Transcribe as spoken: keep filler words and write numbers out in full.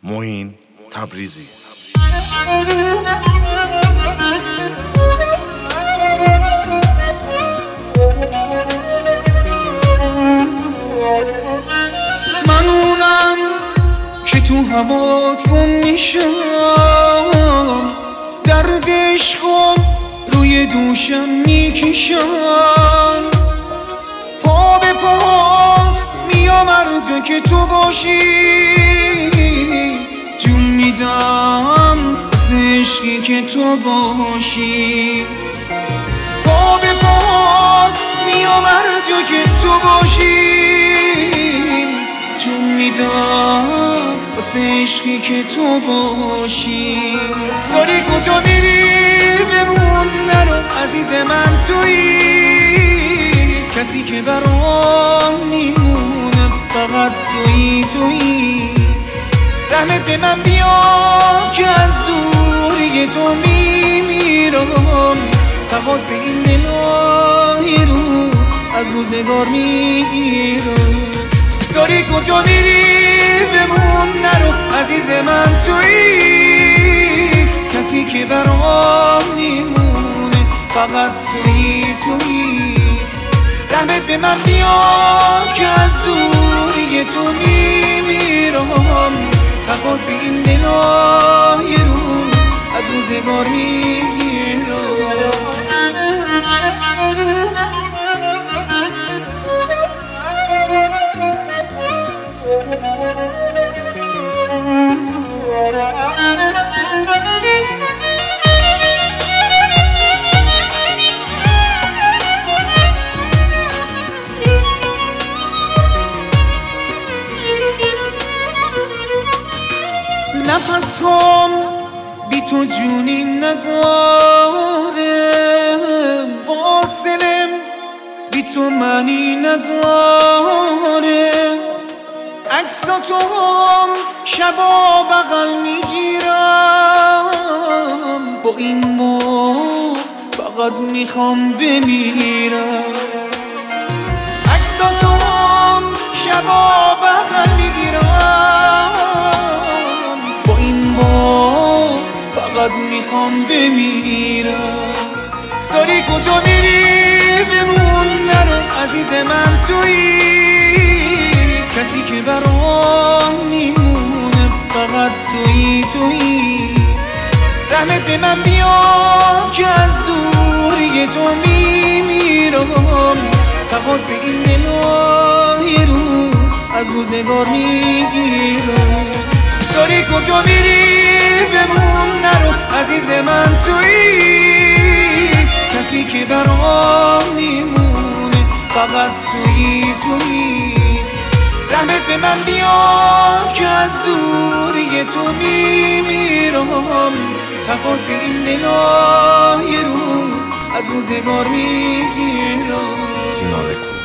معین تبریزی. من اونم که تو هوات گم میشم، درد عشقم روی دوشم میکشم، پا به پاهات میام هر جا که تو باشی، جون میدم از عشقی که تو باشی. پا به پاهات میام هر جا که تو باشی، جون میدم از عشقی که تو باشی. داری کجا میری بمون نرو عزیز من، تویی کسی که برام میمونم، فقط تویی تویی. رحمت به من بیار که از دوری تو میمیرم، تقاس این دلای روز از روزگار میگیرم. داری کجا میری بمون نرو عزیز من، تویی کسی که برام میمونه، فقط تویی تویی. رحمت به من بیار که از دوری تو میمیرم، تقاس این دلای روز از روزگار میگیرم. نفس هم بی تو جونی ندارم، فاصلم بی تو معنی نداره. عکساتو هم شبا بغل میگیرم، با این موت فقط میخوام بمیرم. عکساتو هم شبا بغل میگیرم، با این موت فقط میخوام بمیرم. داری کجا میری بمون نرو عزیز من، تویی کسی که برام میمونه، فقط تویی تویی. رحمت به من بیار که از دوری تو میمیرم، تقاس این دلای روز از روزگار میگیرم. داری کجا میری بمون نرو عزیز من، تویی کسی که برام میمونه، فقط تویی تویی. رحمت به من بیار که از دوری تو میمیرم، تقاس این دلای روز از روزگار میگیرم. سینا رکورد.